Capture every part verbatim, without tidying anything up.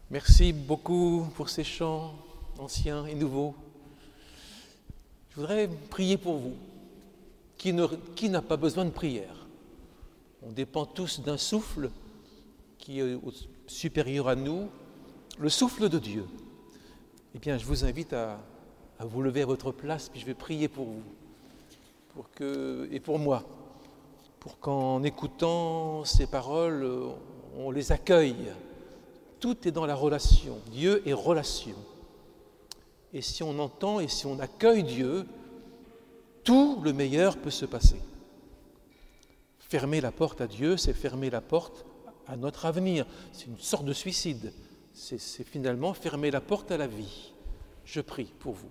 Merci beaucoup pour ces chants anciens et nouveaux. Je voudrais prier pour vous. Qui, ne, qui n'a pas besoin de prière? On dépend tous d'un souffle qui est supérieur à nous, le souffle de Dieu. Eh bien, je vous invite à, à vous lever à votre place, puis je vais prier pour vous pour que, et pour moi, pour qu'en écoutant ces paroles, on les accueille. Tout est dans la relation. Dieu est relation. Et si on entend et si on accueille Dieu, tout le meilleur peut se passer. Fermer la porte à Dieu, c'est fermer la porte à notre avenir. C'est une sorte de suicide. C'est, c'est finalement fermer la porte à la vie. Je prie pour vous.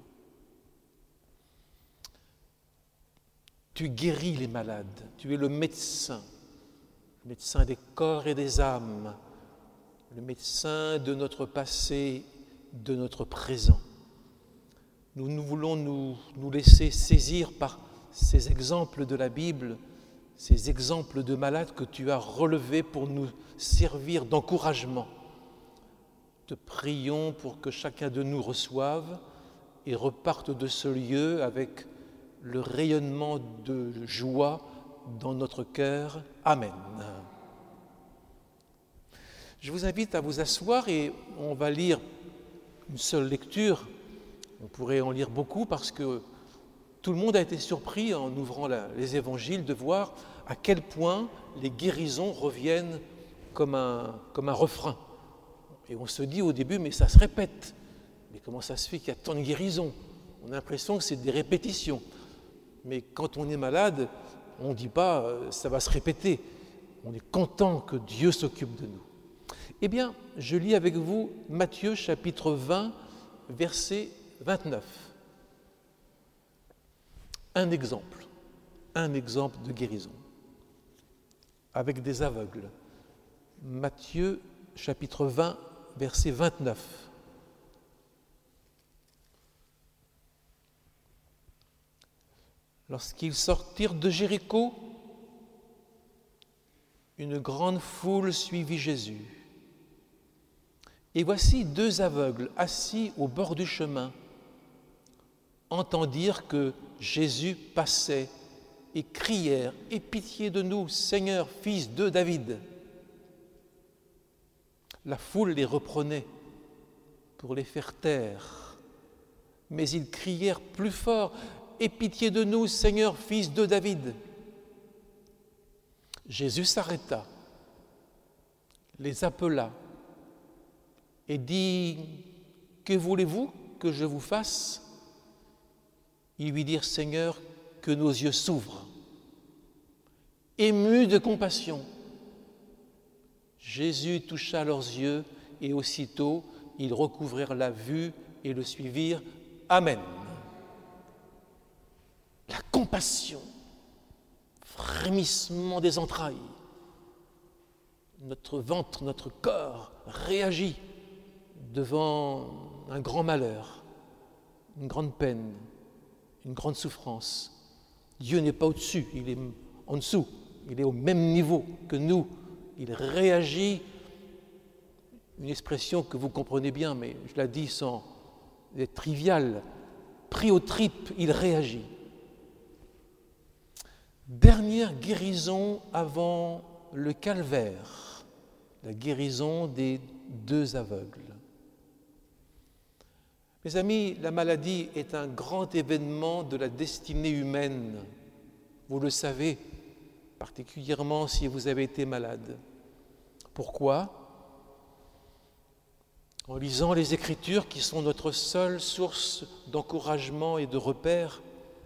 Tu guéris les malades. Tu es le médecin, le médecin des corps et des âmes, le médecin de notre passé, de notre présent. Nous, nous voulons nous, nous laisser saisir par ces exemples de la Bible, ces exemples de malades que tu as relevés pour nous servir d'encouragement. Te prions pour que chacun de nous reçoive et reparte de ce lieu avec le rayonnement de joie dans notre cœur. Amen. Je vous invite à vous asseoir et on va lire une seule lecture. On pourrait en lire beaucoup parce que tout le monde a été surpris en ouvrant la, les évangiles de voir à quel point les guérisons reviennent comme un, comme un refrain. Et on se dit au début, mais ça se répète. Mais comment ça se fait qu'il y a tant de guérisons? On a l'impression que c'est des répétitions. Mais quand on est malade, on ne dit pas euh, ça va se répéter. On est content que Dieu s'occupe de nous. Eh bien, je lis avec vous Matthieu chapitre vingt, verset vingt-neuf. Un exemple, un exemple de guérison, avec des aveugles. Matthieu chapitre vingt, verset vingt-neuf. Lorsqu'ils sortirent de Jéricho, une grande foule suivit Jésus. Et voici deux aveugles assis au bord du chemin entendirent que Jésus passait et crièrent « Aie pitié de nous, Seigneur, fils de David !» La foule les reprenait pour les faire taire, mais ils crièrent plus fort « Aie pitié de nous, Seigneur, fils de David !» Jésus s'arrêta, les appela et dit « Que voulez-vous que je vous fasse ?» Ils lui dirent « Seigneur, que nos yeux s'ouvrent. » Ému de compassion, Jésus toucha leurs yeux et aussitôt ils recouvrèrent la vue et le suivirent. Amen. La compassion, frémissement des entrailles. Notre ventre, notre corps réagit devant un grand malheur, une grande peine, une grande souffrance. Dieu n'est pas au-dessus, il est en dessous, il est au même niveau que nous. Il réagit, une expression que vous comprenez bien, mais je la dis sans être trivial, pris aux tripes, il réagit. Dernière guérison avant le calvaire, la guérison des deux aveugles. Mes amis, la maladie est un grand événement de la destinée humaine. Vous le savez, particulièrement si vous avez été malade. Pourquoi ? En lisant les Écritures qui sont notre seule source d'encouragement et de repère,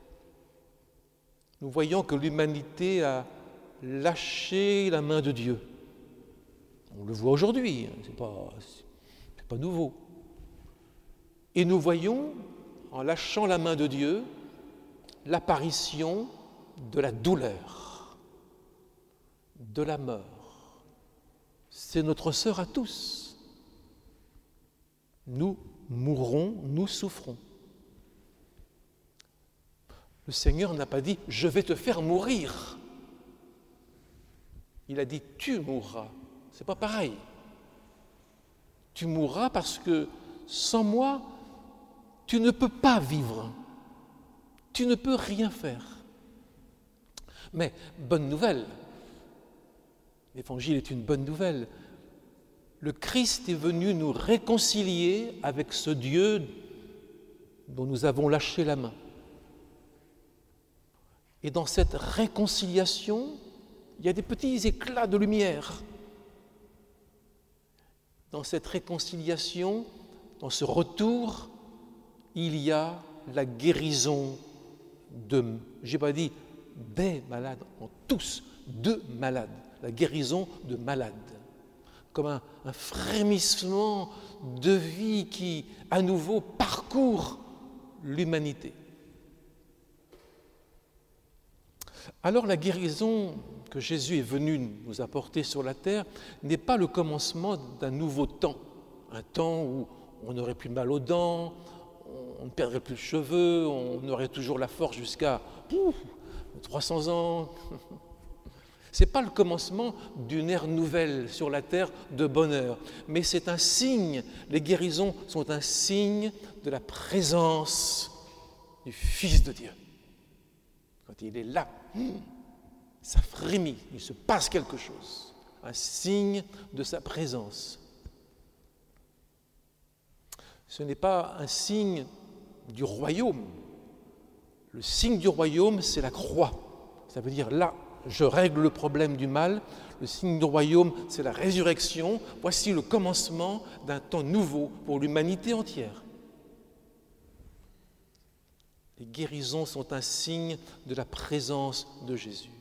nous voyons que l'humanité a lâché la main de Dieu. On le voit aujourd'hui, c'est pas, c'est pas nouveau. Et nous voyons, en lâchant la main de Dieu, l'apparition de la douleur, de la mort. C'est notre sœur à tous. Nous mourrons, nous souffrons. Le Seigneur n'a pas dit « je vais te faire mourir ». Il a dit « tu mourras ». C'est pas pareil. Tu mourras parce que sans moi, tu ne peux pas vivre. Tu ne peux rien faire. Mais bonne nouvelle, l'Évangile est une bonne nouvelle. Le Christ est venu nous réconcilier avec ce Dieu dont nous avons lâché la main. Et dans cette réconciliation, il y a des petits éclats de lumière. Dans cette réconciliation, dans ce retour, il y a la guérison de, j'ai pas dit des malades, en tous, de malades, la guérison de malades. Comme un, un frémissement de vie qui, à nouveau, parcourt l'humanité. Alors la guérison que Jésus est venu nous apporter sur la terre n'est pas le commencement d'un nouveau temps, un temps où on n'aurait plus mal aux dents, on ne perdrait plus de cheveux, on aurait toujours la force jusqu'à ouf, trois cents ans. Ce n'est pas le commencement d'une ère nouvelle sur la terre de bonheur, mais c'est un signe, les guérisons sont un signe de la présence du Fils de Dieu. Quand il est là, ça frémit, il se passe quelque chose, un signe de sa présence. Ce n'est pas un signe du royaume. Le signe du royaume, c'est la croix. Ça veut dire là, je règle le problème du mal. Le signe du royaume, c'est la résurrection. Voici le commencement d'un temps nouveau pour l'humanité entière. Les guérisons sont un signe de la présence de Jésus.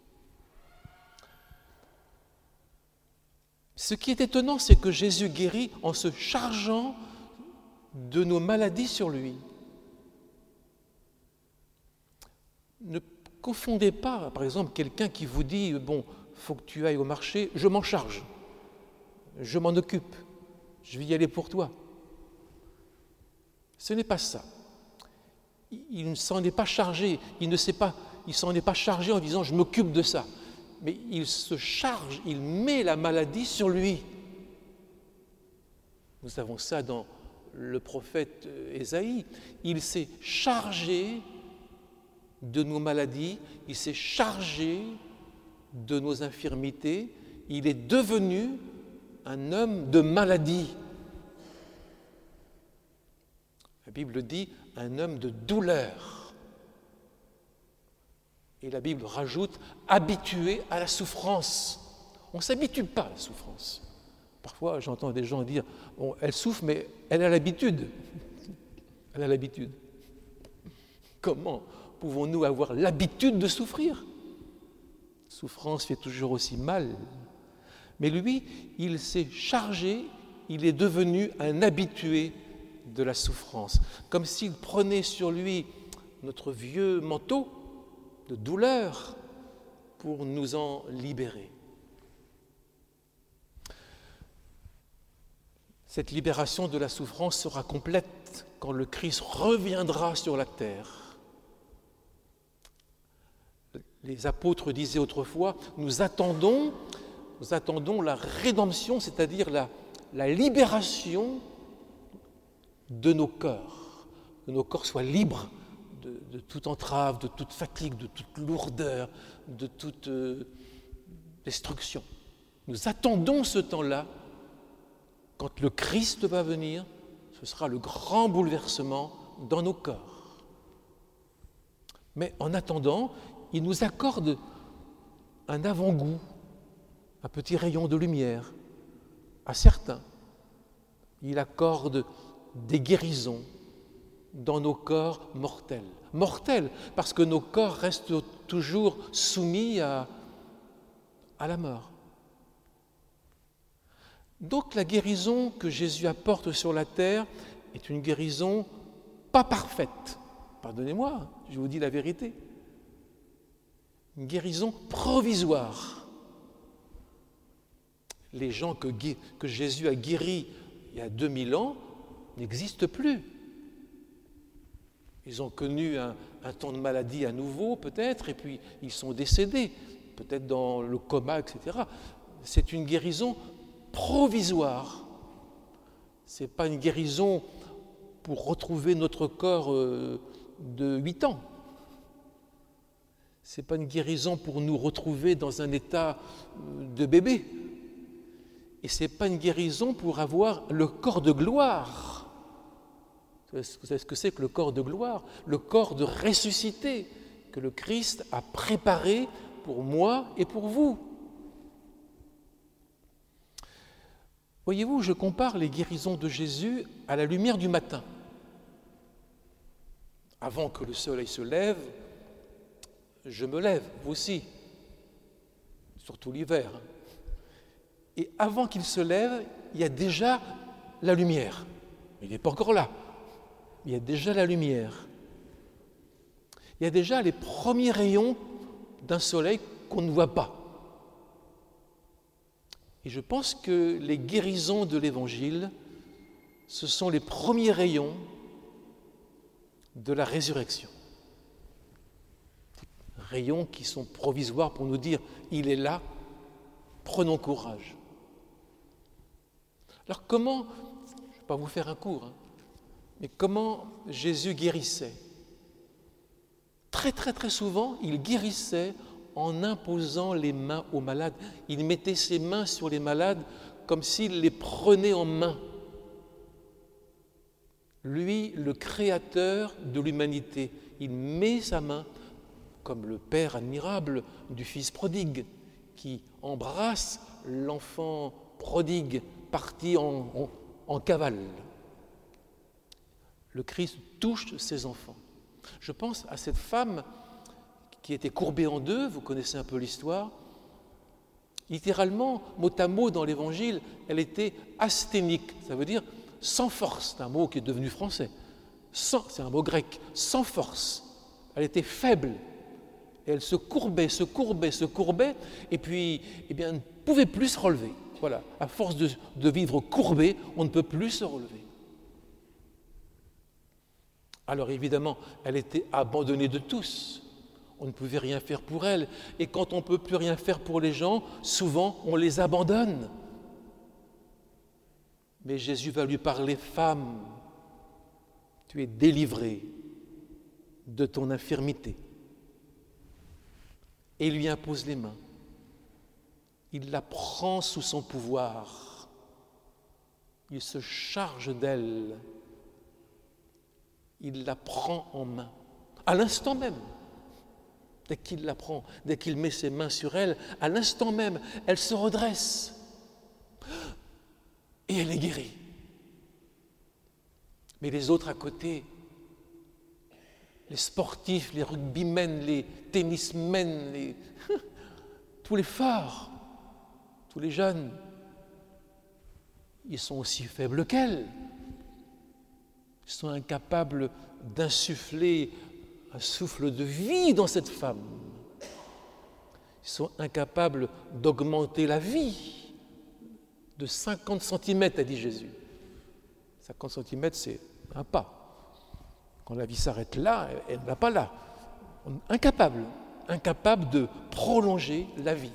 Ce qui est étonnant, c'est que Jésus guérit en se chargeant de nos maladies sur lui. Ne confondez pas, par exemple, quelqu'un qui vous dit « bon, il faut que tu ailles au marché, je m'en charge, je m'en occupe, je vais y aller pour toi ». Ce n'est pas ça. Il ne s'en est pas chargé, il ne sait pas, il s'en est pas chargé en disant « je m'occupe de ça ». Mais il se charge, il met la maladie sur lui. Nous avons ça dans le prophète Ésaïe. Il s'est chargé de nos maladies, il s'est chargé de nos infirmités, il est devenu un homme de maladie. La Bible dit un homme de douleur. Et la Bible rajoute habitué à la souffrance. On ne s'habitue pas à la souffrance. Parfois, j'entends des gens dire bon, elle souffre, mais elle a l'habitude. Elle a l'habitude. Comment pouvons-nous avoir l'habitude de souffrir ? La souffrance fait toujours aussi mal. Mais lui, il s'est chargé, il est devenu un habitué de la souffrance. Comme s'il prenait sur lui notre vieux manteau de douleur pour nous en libérer. Cette libération de la souffrance sera complète quand le Christ reviendra sur la terre. Les apôtres disaient autrefois, nous attendons, nous attendons la rédemption, c'est-à-dire la, la libération de nos corps, que nos corps soient libres de, de toute entrave, de toute fatigue, de toute lourdeur, de toute euh, destruction. Nous attendons ce temps-là. Quand le Christ va venir, ce sera le grand bouleversement dans nos corps. Mais en attendant, il nous accorde un avant-goût, un petit rayon de lumière à certains. Il accorde des guérisons dans nos corps mortels. Mortels, parce que nos corps restent toujours soumis à, à la mort. Donc la guérison que Jésus apporte sur la terre est une guérison pas parfaite. Pardonnez-moi, je vous dis la vérité. Une guérison provisoire. Les gens que, que Jésus a guéris il y a deux mille ans n'existent plus. Ils ont connu un, un temps de maladie à nouveau, peut-être, et puis ils sont décédés, peut-être dans le coma, et cetera. C'est une guérison provisoire. Ce n'est pas une guérison pour retrouver notre corps euh, de huit ans. Ce n'est pas une guérison pour nous retrouver dans un état de bébé. Et ce n'est pas une guérison pour avoir le corps de gloire. Vous savez ce que c'est que le corps de gloire? Le corps de ressuscité que le Christ a préparé pour moi et pour vous. Voyez-vous, je compare les guérisons de Jésus à la lumière du matin. Avant que le soleil se lève, je me lève, vous aussi, surtout l'hiver. Et avant qu'il se lève, il y a déjà la lumière. Il n'est pas encore là. Il y a déjà la lumière. Il y a déjà les premiers rayons d'un soleil qu'on ne voit pas. Et je pense que les guérisons de l'Évangile, ce sont les premiers rayons de la résurrection. Rayons qui sont provisoires pour nous dire « il est là, prenons courage ». Alors comment, je ne vais pas vous faire un cours, hein, mais comment Jésus guérissait? Très très très souvent, il guérissait en imposant les mains aux malades. Il mettait ses mains sur les malades comme s'il les prenait en main. Lui, le créateur de l'humanité, il met sa main comme le père admirable du fils prodigue qui embrasse l'enfant prodigue parti en, en, en cavale. Le Christ touche ses enfants. Je pense à cette femme qui était courbée en deux, vous connaissez un peu l'histoire. Littéralement, mot à mot dans l'Évangile, elle était asthénique, ça veut dire sans force, c'est un mot qui est devenu français. Sans, c'est un mot grec, sans force. Elle était faible. Et elle se courbait, se courbait, se courbait, et puis, eh bien, elle ne pouvait plus se relever. Voilà, à force de, de vivre courbée, on ne peut plus se relever. Alors évidemment, elle était abandonnée de tous. On ne pouvait rien faire pour elle. Et quand on ne peut plus rien faire pour les gens, souvent on les abandonne. Mais Jésus va lui parler, femme, tu es délivrée de ton infirmité. Et il lui impose les mains. Il la prend sous son pouvoir. Il se charge d'elle. Il la prend en main. À l'instant même, dès qu'il la prend, dès qu'il met ses mains sur elle, à l'instant même, elle se redresse. Et elle est guérie. Mais les autres à côté, les sportifs, les rugbymen, les tennismen, les... tous les forts, tous les jeunes, ils sont aussi faibles qu'elle. Ils sont incapables d'insuffler un souffle de vie dans cette femme. Ils sont incapables d'augmenter la vie de cinquante centimètres, a dit Jésus. cinquante centimètres, c'est un pas. Quand la vie s'arrête là, elle ne va pas là. Incapable, incapable de prolonger la vie.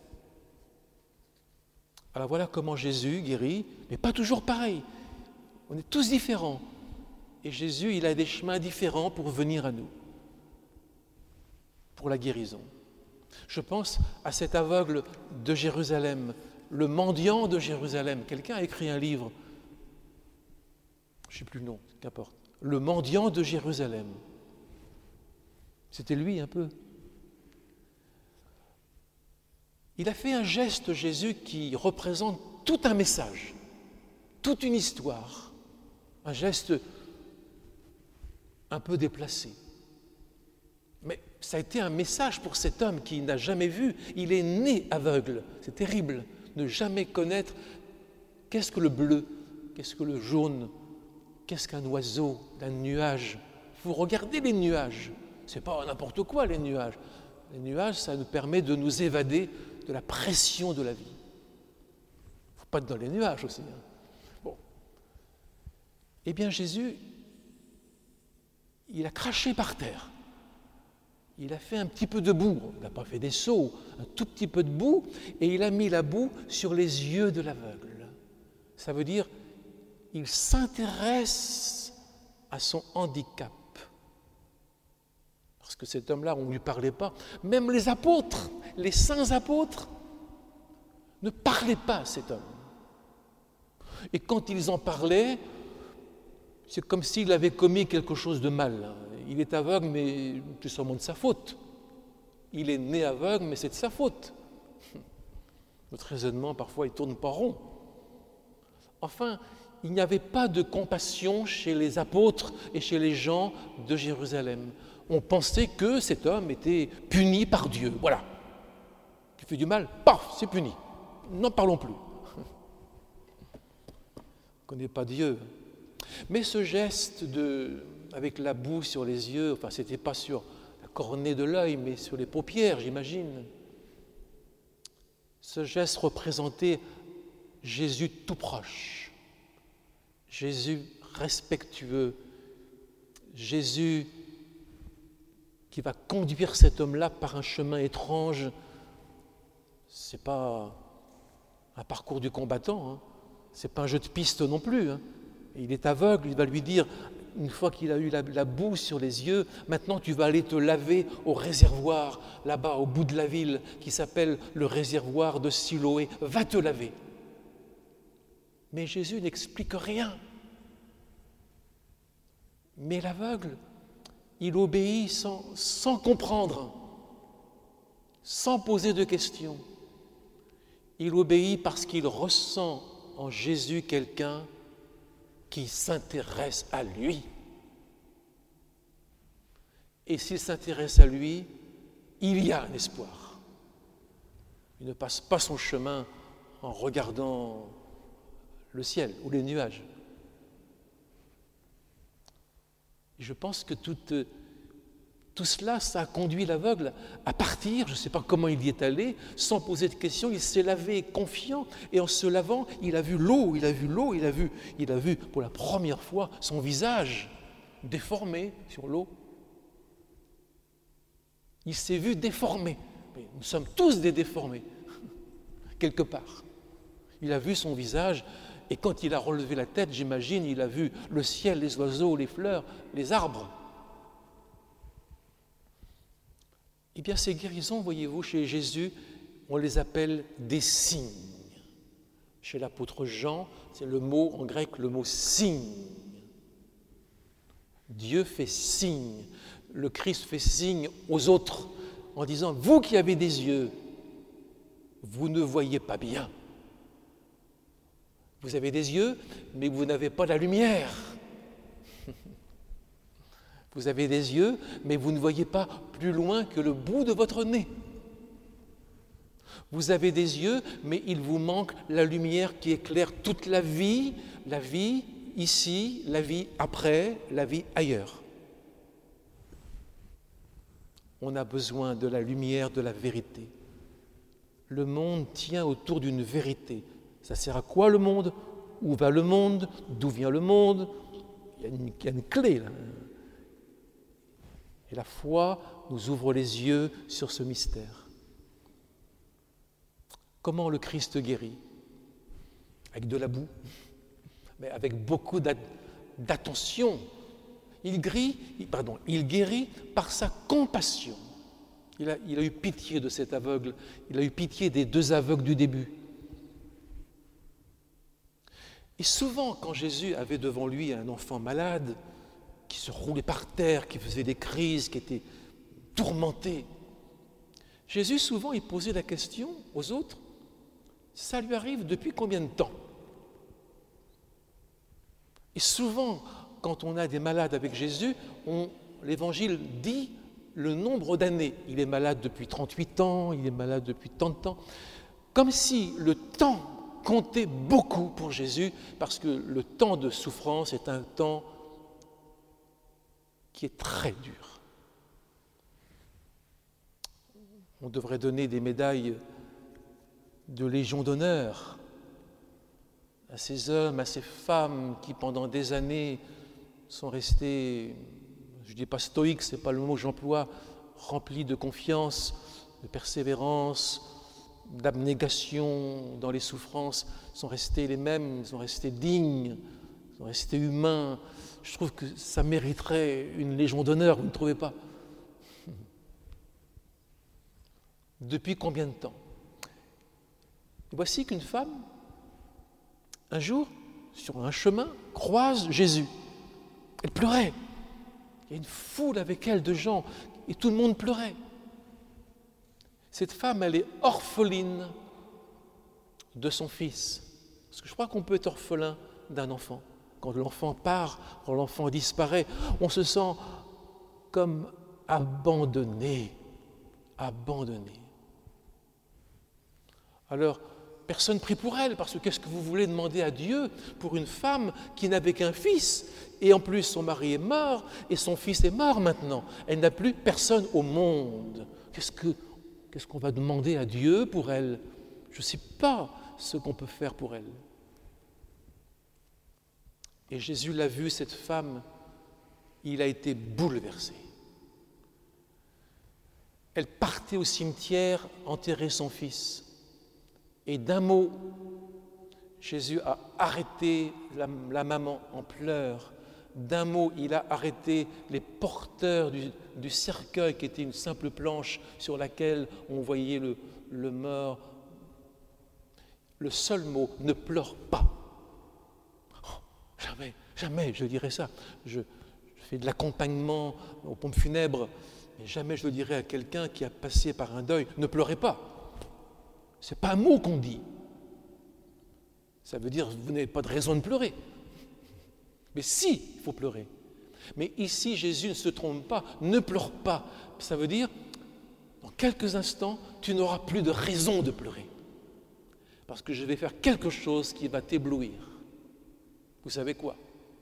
Alors voilà comment Jésus guérit, mais pas toujours pareil. On est tous différents. Et Jésus, il a des chemins différents pour venir à nous, pour la guérison. Je pense à cet aveugle de Jérusalem, le mendiant de Jérusalem. Quelqu'un a écrit un livre, je ne sais plus le nom, qu'importe. Le mendiant de Jérusalem. C'était lui un peu. Il a fait un geste, Jésus, qui représente tout un message, toute une histoire, un geste un peu déplacé. Mais ça a été un message pour cet homme qui n'a jamais vu. Il est né aveugle. C'est terrible, ne jamais connaître qu'est-ce que le bleu, qu'est-ce que le jaune, qu'est-ce qu'un oiseau, un nuage. Vous regardez les nuages. C'est pas n'importe quoi, les nuages. Les nuages, ça nous permet de nous évader de la pression de la vie. Il ne faut pas être dans les nuages aussi. Hein. Bon. Eh bien, Jésus, il a craché par terre. Il a fait un petit peu de boue. Il n'a pas fait des sauts, un tout petit peu de boue, et il a mis la boue sur les yeux de l'aveugle. Ça veut dire, il s'intéresse à son handicap. Parce que cet homme-là, on ne lui parlait pas. Même les apôtres, les saints apôtres, ne parlaient pas à cet homme. Et quand ils en parlaient, c'est comme s'il avait commis quelque chose de mal. Il est aveugle, mais c'est sûrement de sa faute. Il est né aveugle, mais c'est de sa faute. Notre raisonnement, parfois, il ne tourne pas rond. Enfin, il n'y avait pas de compassion chez les apôtres et chez les gens de Jérusalem. On pensait que cet homme était puni par Dieu. Voilà. Tu fais du mal, paf, c'est puni. N'en parlons plus. On ne connaît pas Dieu. Mais ce geste de, avec la boue sur les yeux, enfin, ce n'était pas sur la cornée de l'œil, mais sur les paupières, j'imagine. Ce geste représentait Jésus tout proche, Jésus respectueux, Jésus qui va conduire cet homme-là par un chemin étrange. Ce n'est pas un parcours du combattant, hein. Ce n'est pas un jeu de piste non plus. Hein. Il est aveugle, il va lui dire, une fois qu'il a eu la, la boue sur les yeux, maintenant tu vas aller te laver au réservoir, là-bas au bout de la ville, qui s'appelle le réservoir de Siloé. Va te laver. Mais Jésus n'explique rien. Mais l'aveugle, il obéit sans, sans comprendre, sans poser de questions. Il obéit parce qu'il ressent en Jésus quelqu'un qui s'intéresse à lui. Et s'il s'intéresse à lui, il y a un espoir. Il ne passe pas son chemin en regardant le ciel ou les nuages. Et je pense que tout, tout cela, ça a conduit l'aveugle à partir, je ne sais pas comment il y est allé, sans poser de questions. Il s'est lavé confiant, et en se lavant, il a vu l'eau, il a vu l'eau, il a vu, il a vu pour la première fois son visage déformé sur l'eau. Il s'est vu déformé. Mais nous sommes tous des déformés, quelque part. Il a vu son visage, et quand il a relevé la tête, j'imagine, il a vu le ciel, les oiseaux, les fleurs, les arbres. Eh bien, ces guérisons, voyez-vous, chez Jésus, on les appelle des signes. Chez l'apôtre Jean, c'est le mot, en grec, le mot signe. Dieu fait signe. Le Christ fait signe aux autres en disant, vous qui avez des yeux, vous ne voyez pas bien. Vous avez des yeux, mais vous n'avez pas la lumière. Vous avez des yeux, mais vous ne voyez pas plus loin que le bout de votre nez. Vous avez des yeux, mais il vous manque la lumière qui éclaire toute la vie, la vie ici, la vie après, la vie ailleurs. On a besoin de la lumière de la vérité. Le monde tient autour d'une vérité. Ça sert à quoi le monde? Où va le monde? D'où vient le monde? Il y a une, il y a une clé là. Et la foi nous ouvre les yeux sur ce mystère. Comment le Christ guérit? Avec de la boue, mais avec beaucoup d'attention. Il guérit, pardon, il guérit par sa compassion. Il a, il a eu pitié de cet aveugle. Il a eu pitié des deux aveugles du début. Et souvent, quand Jésus avait devant lui un enfant malade, qui se roulait par terre, qui faisait des crises, qui était tourmenté, Jésus, souvent, il posait la question aux autres, ça lui arrive depuis combien de temps? Et souvent, quand on a des malades avec Jésus, on, l'Évangile dit le nombre d'années. Il est malade depuis trente-huit ans, il est malade depuis tant de temps. Comme si le temps comptait beaucoup pour Jésus, parce que le temps de souffrance est un temps qui est très dur. On devrait donner des médailles de Légion d'honneur à ces hommes, à ces femmes qui pendant des années sont restés, je ne dis pas stoïques, ce n'est pas le mot que j'emploie, remplis de confiance, de persévérance, d'abnégation dans les souffrances, sont restés les mêmes, sont restés dignes Rester humain, je trouve que ça mériterait une légion d'honneur, vous ne trouvez pas? Depuis combien de temps? Et voici qu'une femme, un jour, sur un chemin, croise Jésus. Elle pleurait. Il y a une foule avec elle de gens, et tout le monde pleurait. Cette femme, elle est orpheline de son fils. Parce que je crois qu'on peut être orphelin d'un enfant. Quand l'enfant part, quand l'enfant disparaît, on se sent comme abandonné, abandonné. Alors, personne ne prie pour elle, parce que qu'est-ce que vous voulez demander à Dieu pour une femme qui n'avait qu'un fils, et en plus son mari est mort, et son fils est mort maintenant. Elle n'a plus personne au monde. Qu'est-ce que, qu'est-ce qu'on va demander à Dieu pour elle? Je ne sais pas ce qu'on peut faire pour elle. Et Jésus l'a vu, cette femme, il a été bouleversé. Elle partait au cimetière enterrer son fils. Et d'un mot, Jésus a arrêté la, la maman en pleurs. D'un mot, il a arrêté les porteurs du, du cercueil qui était une simple planche sur laquelle on voyait le, le mort. Le seul mot, ne pleure pas. Jamais, jamais je dirais ça. Je, je fais de l'accompagnement aux pompes funèbres, mais jamais je le dirais à quelqu'un qui a passé par un deuil. Ne pleurez pas. Ce n'est pas un mot qu'on dit. Ça veut dire que vous n'avez pas de raison de pleurer. Mais si, il faut pleurer. Mais ici, Jésus ne se trompe pas. Ne pleure pas. Ça veut dire, dans quelques instants, tu n'auras plus de raison de pleurer. Parce que je vais faire quelque chose qui va t'éblouir. Vous savez quoi?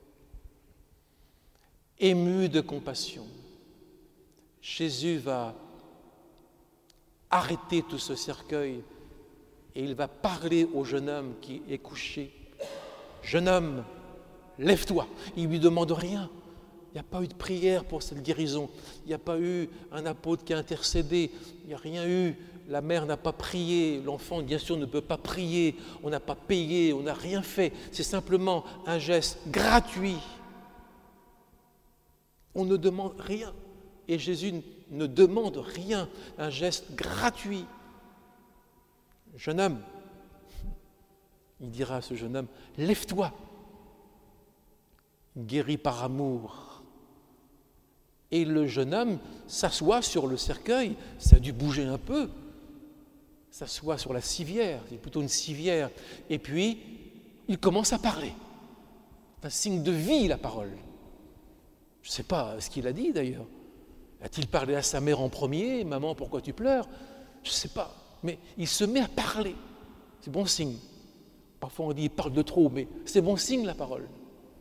Ému de compassion, Jésus va arrêter tout ce cercueil et il va parler au jeune homme qui est couché. Jeune homme, lève-toi. Il ne lui demande rien. Il n'y a pas eu de prière pour cette guérison. Il n'y a pas eu un apôtre qui a intercédé. Il n'y a rien eu. La mère n'a pas prié. L'enfant, bien sûr, ne peut pas prier. On n'a pas payé. On n'a rien fait. C'est simplement un geste gratuit. On ne demande rien. Et Jésus ne demande rien. Un geste gratuit. Jeune homme, il dira à ce jeune homme, lève-toi. Guéri par amour. Et le jeune homme s'assoit sur le cercueil, ça a dû bouger un peu, s'assoit sur la civière, c'est plutôt une civière, et puis il commence à parler. C'est un signe de vie, la parole. Je ne sais pas ce qu'il a dit d'ailleurs. A-t-il parlé à sa mère en premier? Maman, pourquoi tu pleures? Je ne sais pas. Mais il se met à parler. C'est bon signe. Parfois on dit il parle de trop, mais c'est bon signe la parole.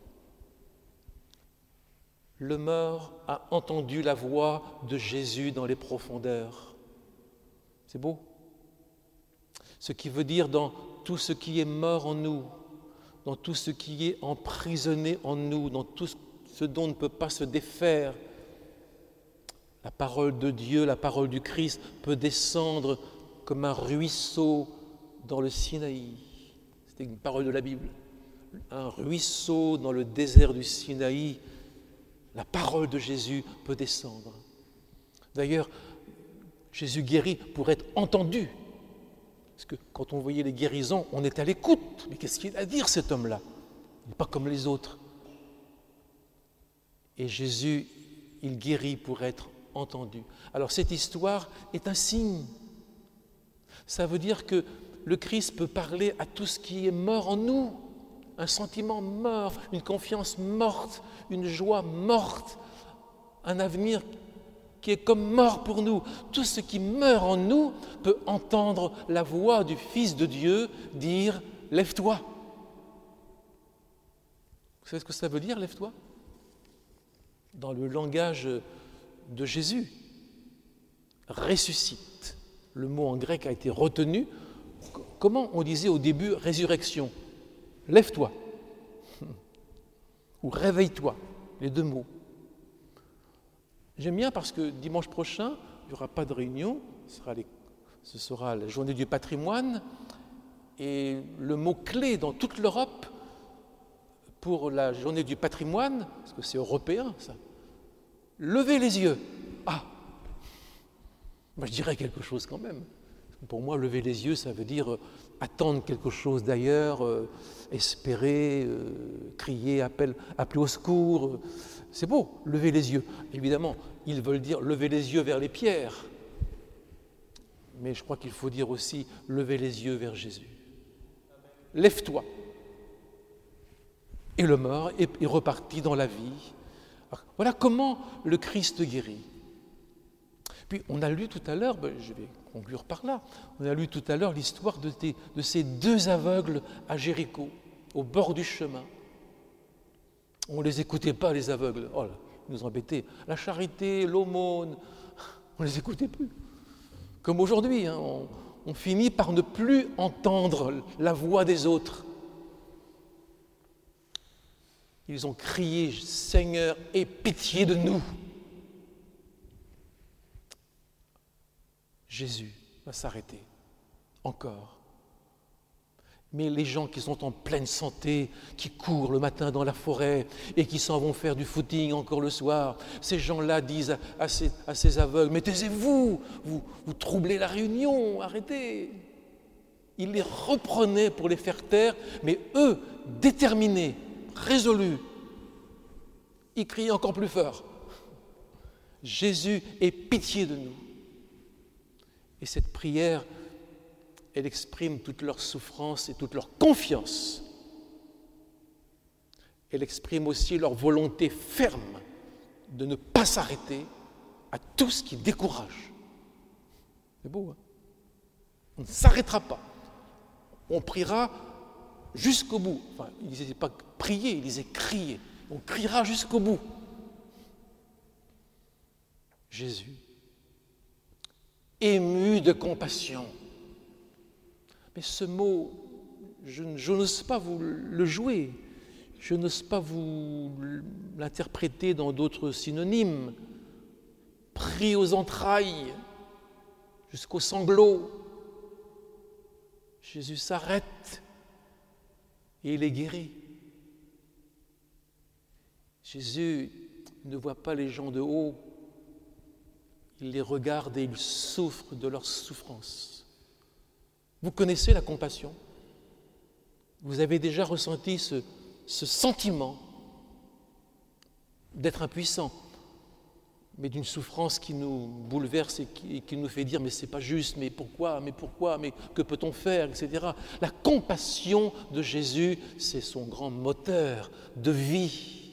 Le mort a entendu la voix de Jésus dans les profondeurs. C'est beau. Ce qui veut dire dans tout ce qui est mort en nous, dans tout ce qui est emprisonné en nous, dans tout ce dont on ne peut pas se défaire, la parole de Dieu, la parole du Christ peut descendre comme un ruisseau dans le Sinaï. C'était une parole de la Bible. Un ruisseau dans le désert du Sinaï. La parole de Jésus peut descendre. D'ailleurs, Jésus guérit pour être entendu. Parce que quand on voyait les guérisons, on est à l'écoute. Mais qu'est-ce qu'il a à dire cet homme-là? Il n'est pas comme les autres. Et Jésus, il guérit pour être entendu. Alors cette histoire est un signe. Ça veut dire que le Christ peut parler à tout ce qui est mort en nous. Un sentiment mort, une confiance morte, une joie morte, un avenir qui est comme mort pour nous. Tout ce qui meurt en nous peut entendre la voix du Fils de Dieu dire « Lève-toi ». Vous savez ce que ça veut dire « Lève-toi » ? Dans le langage de Jésus, « ressuscite ». Le mot en grec a été retenu. Comment on disait au début « résurrection » ? Lève-toi ou réveille-toi, les deux mots. J'aime bien parce que dimanche prochain, il n'y aura pas de réunion, ce sera, les, ce sera la journée du patrimoine, et le mot-clé dans toute l'Europe pour la journée du patrimoine, parce que c'est européen ça, levez les yeux. Ah, moi je dirais quelque chose quand même. Pour moi, lever les yeux, ça veut dire euh, attendre quelque chose d'ailleurs, euh, espérer, euh, crier, appel, appeler au secours. Euh, c'est beau, lever les yeux. Évidemment, ils veulent dire lever les yeux vers les pierres. Mais je crois qu'il faut dire aussi lever les yeux vers Jésus. Lève-toi. Et le mort est, est reparti dans la vie. Alors, voilà comment le Christ guérit. Puis on a lu tout à l'heure, ben, je vais conclure par là, on a lu tout à l'heure l'histoire de, tes, de ces deux aveugles à Jéricho, au bord du chemin. On ne les écoutait pas, les aveugles. Oh là, ils nous embêtaient. La charité, l'aumône, on ne les écoutait plus. Comme aujourd'hui, hein, on, on finit par ne plus entendre la voix des autres. Ils ont crié « Seigneur, aie pitié de nous !» Jésus va s'arrêter, encore. Mais les gens qui sont en pleine santé, qui courent le matin dans la forêt et qui s'en vont faire du footing encore le soir, ces gens-là disent à, à, ces, à ces aveugles « Mais taisez-vous, vous, vous troublez la réunion, arrêtez !» Ils les reprenaient pour les faire taire, mais eux, déterminés, résolus, ils criaient encore plus fort « Jésus, aie pitié de nous !» Et cette prière, elle exprime toute leur souffrance et toute leur confiance. Elle exprime aussi leur volonté ferme de ne pas s'arrêter à tout ce qui décourage. C'est beau, hein? On ne s'arrêtera pas. On priera jusqu'au bout. Enfin, ils ne disaient pas prier, ils disaient crier. On criera jusqu'au bout. Jésus, ému de compassion. Mais ce mot, je, je n'ose pas vous le jouer, je n'ose pas vous l'interpréter dans d'autres synonymes. Pris aux entrailles, jusqu'aux sanglots, Jésus s'arrête et il est guéri. Jésus ne voit pas les gens de haut, il les regarde et il souffre de leur souffrance. Vous connaissez la compassion? Vous avez déjà ressenti ce, ce sentiment d'être impuissant, mais d'une souffrance qui nous bouleverse et qui, et qui nous fait dire « mais c'est pas juste, mais pourquoi, mais pourquoi, mais que peut-on faire ?» et cetera. La compassion de Jésus, c'est son grand moteur de vie.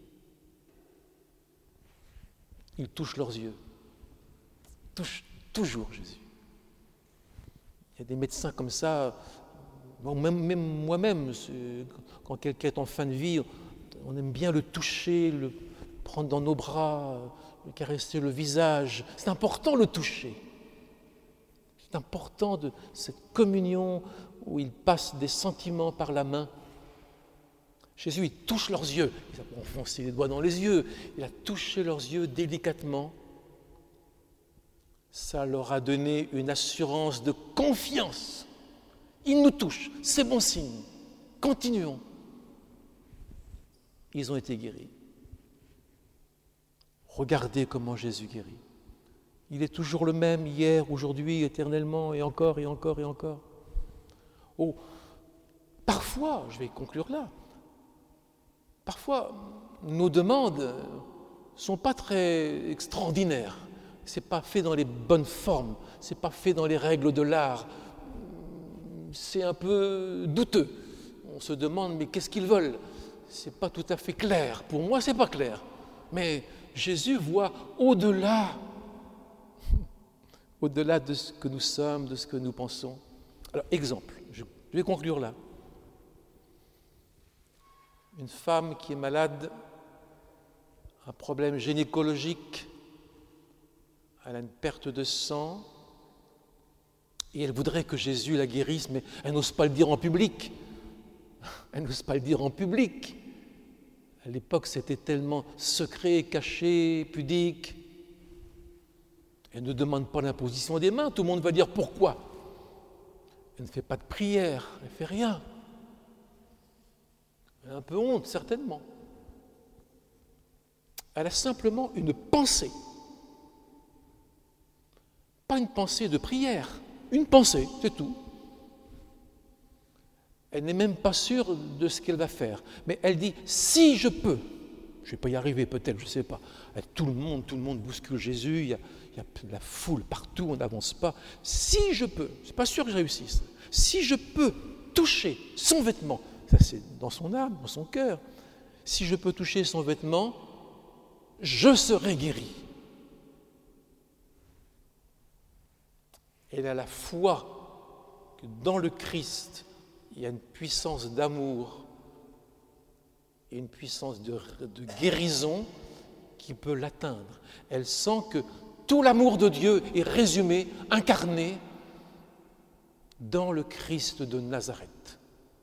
Il touche leurs yeux. Touche toujours Jésus. Il y a des médecins comme ça, bon, même, même moi-même, quand quelqu'un est en fin de vie, on aime bien le toucher, le prendre dans nos bras, le caresser le visage. C'est important le toucher. C'est important de cette communion où il passe des sentiments par la main. Jésus, il touche leurs yeux. Il a enfoncé les doigts dans les yeux. Il a touché leurs yeux délicatement. Ça leur a donné une assurance de confiance. Il nous touche, c'est bon signe. Continuons. Ils ont été guéris. Regardez comment Jésus guérit. Il est toujours le même hier, aujourd'hui, éternellement, et encore, et encore, et encore. Oh, parfois, je vais conclure là, parfois, nos demandes ne sont pas très extraordinaires. Ce n'est pas fait dans les bonnes formes, ce n'est pas fait dans les règles de l'art. C'est un peu douteux. On se demande, mais qu'est-ce qu'ils veulent? Ce n'est pas tout à fait clair. Pour moi, ce n'est pas clair. Mais Jésus voit au-delà, au-delà de ce que nous sommes, de ce que nous pensons. Alors, exemple, je vais conclure là. Une femme qui est malade, un problème gynécologique, elle a une perte de sang et elle voudrait que Jésus la guérisse, mais elle n'ose pas le dire en public. Elle n'ose pas le dire en public. À l'époque, c'était tellement secret, caché, pudique. Elle ne demande pas l'imposition des mains, tout le monde va dire pourquoi. Elle ne fait pas de prière, elle ne fait rien. Elle a un peu honte, certainement. Elle a simplement une pensée. Pas une pensée de prière, une pensée, c'est tout. Elle n'est même pas sûre de ce qu'elle va faire. Mais elle dit, si je peux, je ne vais pas y arriver peut-être, je ne sais pas. Tout le monde, tout le monde bouscule Jésus, il y a, il y a de la foule partout, on n'avance pas. Si je peux, je ne suis pas sûr que je réussisse, si je peux toucher son vêtement, ça c'est dans son âme, dans son cœur, si je peux toucher son vêtement, je serai guéri. Elle a la foi que dans le Christ, il y a une puissance d'amour et une puissance de, de guérison qui peut l'atteindre. Elle sent que tout l'amour de Dieu est résumé, incarné dans le Christ de Nazareth.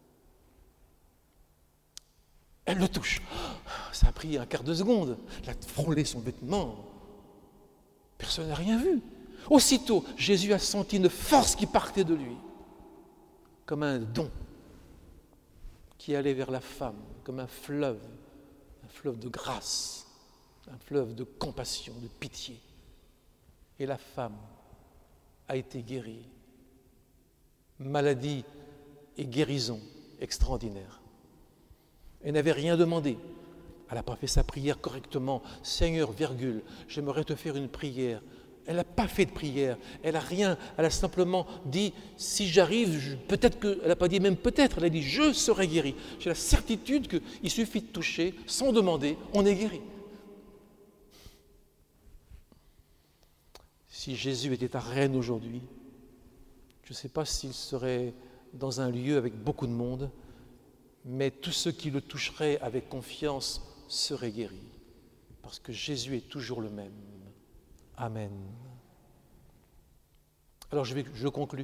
Elle le touche. Ça a pris un quart de seconde. Elle a frôlé son vêtement. Personne n'a rien vu. Aussitôt, Jésus a senti une force qui partait de lui, comme un don qui allait vers la femme, comme un fleuve, un fleuve de grâce, un fleuve de compassion, de pitié. Et la femme a été guérie. Maladie et guérison extraordinaire. Elle n'avait rien demandé. Elle n'a pas fait sa prière correctement. Seigneur, virgule, j'aimerais te faire une prière. Elle n'a pas fait de prière, elle n'a rien, elle a simplement dit, si j'arrive, je, peut-être que, elle n'a pas dit même peut-être, elle a dit, je serai guéri. J'ai la certitude qu'il suffit de toucher, sans demander, on est guéri. Si Jésus était à Rennes aujourd'hui, je ne sais pas s'il serait dans un lieu avec beaucoup de monde, mais tous ceux qui le toucheraient avec confiance seraient guéris, parce que Jésus est toujours le même. Amen. Alors je, vais, je conclus.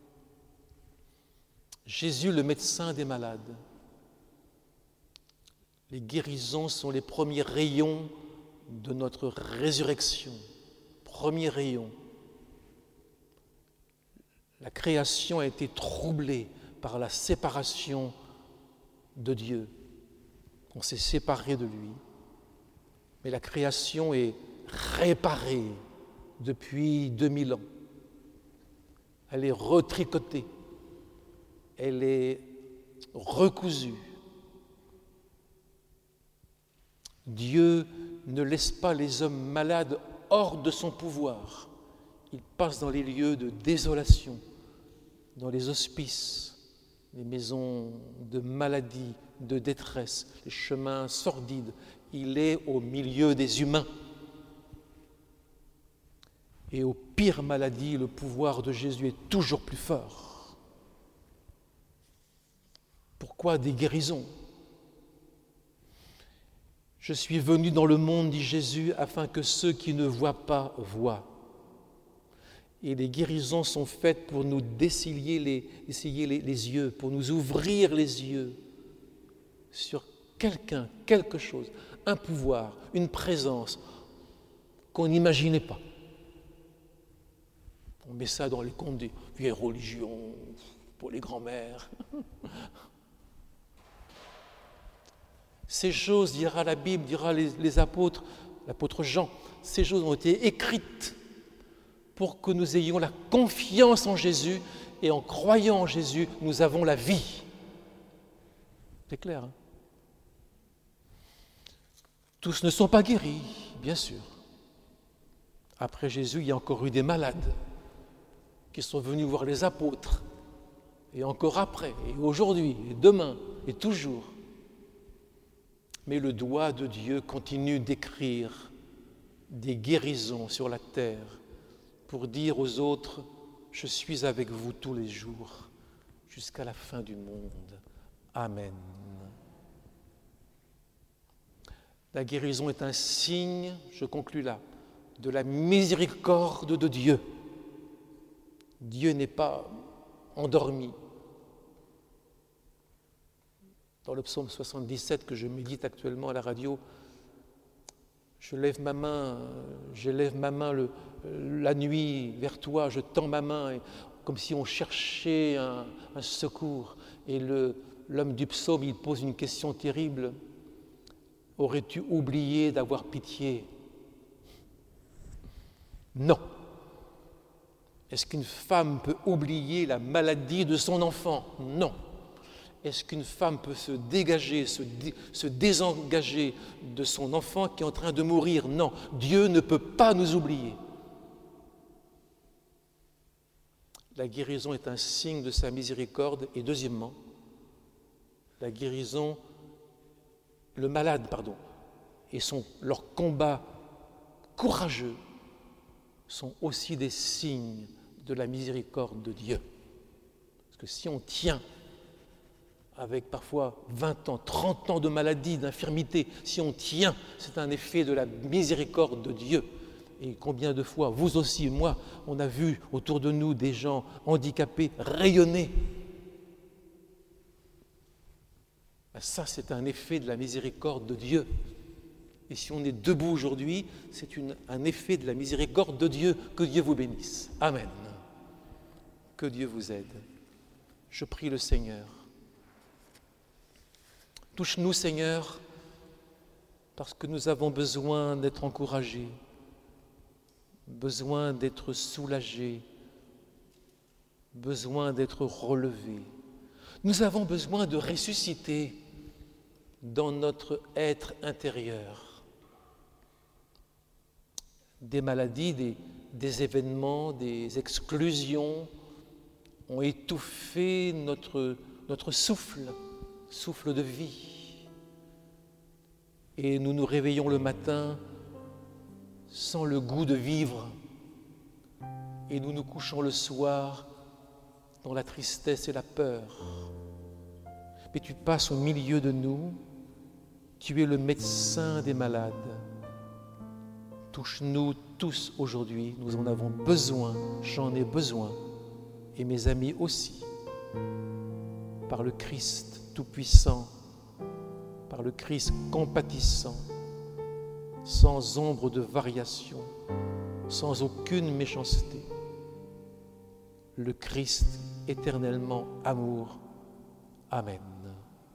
Jésus, le médecin des malades. Les guérisons sont les premiers rayons de notre résurrection. Premiers rayons. La création a été troublée par la séparation de Dieu. On s'est séparé de lui. Mais la création est réparée depuis deux mille ans. Elle est retricotée. Elle est recousue. Dieu ne laisse pas les hommes malades hors de son pouvoir. Il passe dans les lieux de désolation, dans les hospices, les maisons de maladie, de détresse, les chemins sordides. Il est au milieu des humains. Et aux pires maladies, le pouvoir de Jésus est toujours plus fort. Pourquoi des guérisons ? Je suis venu dans le monde, dit Jésus, afin que ceux qui ne voient pas voient. Et les guérisons sont faites pour nous dessiller les, dessiller les, les yeux, pour nous ouvrir les yeux sur quelqu'un, quelque chose, un pouvoir, une présence qu'on n'imaginait pas. On met ça dans les contes des vieilles religions, pour les grands-mères. Ces choses, dira la Bible, dira les, les apôtres, l'apôtre Jean, ces choses ont été écrites pour que nous ayons la confiance en Jésus et en croyant en Jésus, nous avons la vie. C'est clair, hein ? Tous ne sont pas guéris, bien sûr. Après Jésus, il y a encore eu des malades qui sont venus voir les apôtres, et encore après, et aujourd'hui, et demain, et toujours. Mais le doigt de Dieu continue d'écrire des guérisons sur la terre pour dire aux autres, je suis avec vous tous les jours, jusqu'à la fin du monde. Amen. La guérison est un signe, je conclus là, de la miséricorde de Dieu. Dieu n'est pas endormi. Dans le psaume soixante-dix-sept que je médite actuellement à la radio, je lève ma main, je lève ma main le, la nuit vers toi, je tends ma main et, comme si on cherchait un, un secours. Et le, l'homme du psaume, il pose une question terrible. Aurais-tu oublié d'avoir pitié? Non. Est-ce qu'une femme peut oublier la maladie de son enfant? Non. Est-ce qu'une femme peut se dégager, se, dé, se désengager de son enfant qui est en train de mourir? Non. Dieu ne peut pas nous oublier. La guérison est un signe de sa miséricorde. Et deuxièmement, la guérison, le malade, pardon, et son, leur combat courageux sont aussi des signes de la miséricorde de Dieu. Parce que si on tient avec parfois vingt ans, trente ans de maladie, d'infirmité, si on tient, c'est un effet de la miséricorde de Dieu. Et combien de fois, vous aussi, moi, on a vu autour de nous des gens handicapés rayonner. Ben ça, c'est un effet de la miséricorde de Dieu. Et si on est debout aujourd'hui, c'est une, un effet de la miséricorde de Dieu. Que Dieu vous bénisse. Amen. Que Dieu vous aide. Je prie le Seigneur. Touche-nous, Seigneur, parce que nous avons besoin d'être encouragés, besoin d'être soulagés, besoin d'être relevés. Nous avons besoin de ressusciter dans notre être intérieur. Des maladies, des, des événements, des exclusions ont étouffé notre, notre souffle, souffle de vie. Et nous nous réveillons le matin sans le goût de vivre. Et nous nous couchons le soir dans la tristesse et la peur. Mais tu passes au milieu de nous, tu es le médecin des malades. Touche-nous tous aujourd'hui, nous en avons besoin, j'en ai besoin, et mes amis aussi, par le Christ Tout-Puissant, par le Christ compatissant, sans ombre de variation, sans aucune méchanceté, le Christ éternellement amour. Amen.